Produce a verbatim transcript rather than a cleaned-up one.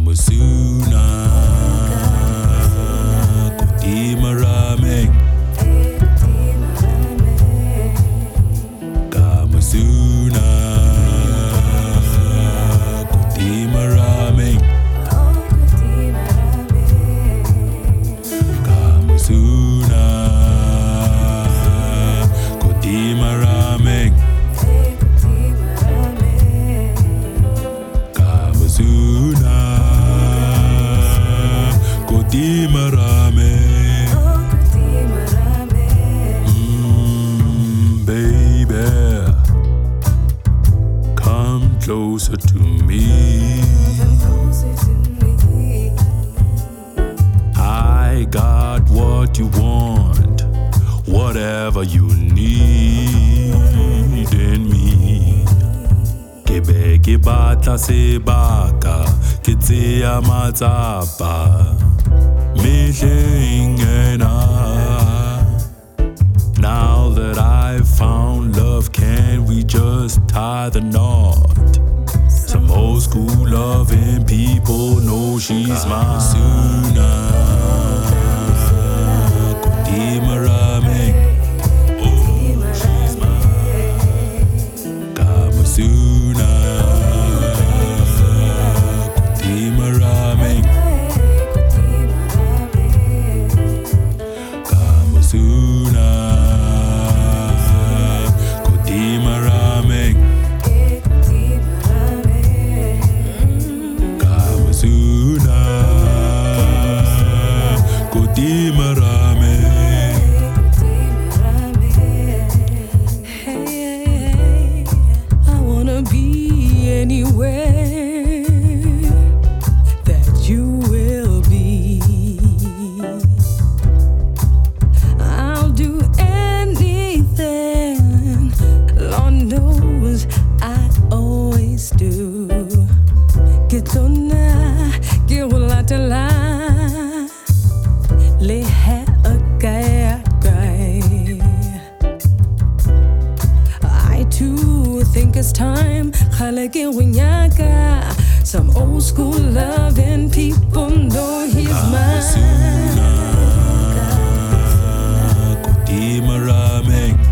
Kamusuna Kutima Rameng Kamusuna Kutima Rameng Kamusuna Kutima Rameng Kamusuna Kutima Rameng mm, baby, come closer to me. I got what you want, whatever you need in me. Ke be ke batla sebaka, ke tseya matsapa mehleng ena. Now that I've found love, can we just tie the knot? Some old school loving people know she's mine. Sooner, Kutima Rameng. Oh, she's mine. Kamusuna, Kutima Rameng. Kamusuna, Kutima Rameng. Kamusuna, Kutima Rameng. Hey, I wanna be anywhere that you will be. I'll do anything, Lord knows I always do. Get on now, get what I tell her. Lay hat a guy, guy. I too think it's time. Khalake winyaka. Some old school loving people know he's Kamusuna, mine. Kutima Rameng.